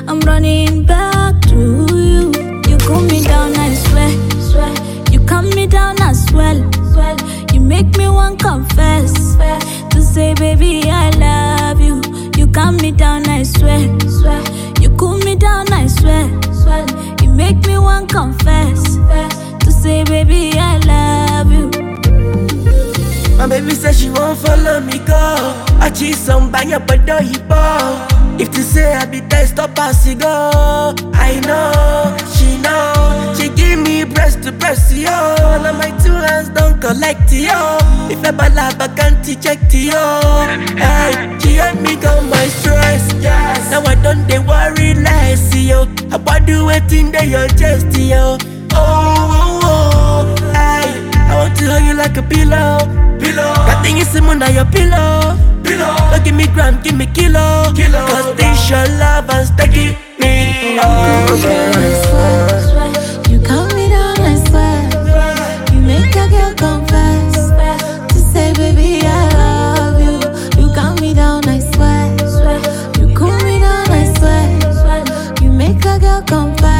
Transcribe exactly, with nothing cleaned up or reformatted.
I'm running back to you. You cool me down, I swear, swear. You calm me down as well, well. You make me want confess, swear. To say, baby, I love you. You calm me down, I swear, swear. You cool me down, I swear, swear. You make me want confess, swear. To say, baby, I love you. My baby said she won't follow me go. I cheat some bang up but don't hip hop. If to say I be there, stop passing go. I know, she know. She give me breast to breast, yo. Now my two hands don't collect, yo. If I bala can't check, yo. Hey, she help me go my stress, yes. Now I don't they worry less, yo. I do waiting there, your chest, yo. Oh, oh, oh, hey. I want to hold you like a pillow. Pillow. That thing is Simon on your pillow. Pillow. Don't give me gram, give me kilo. Kilo. Cause this your love and steady me. Oh, you calm me down, I swear. You make a girl confess. To say, baby, I love you. You calm me down, I swear. You cool me down, I swear. You make a girl confess.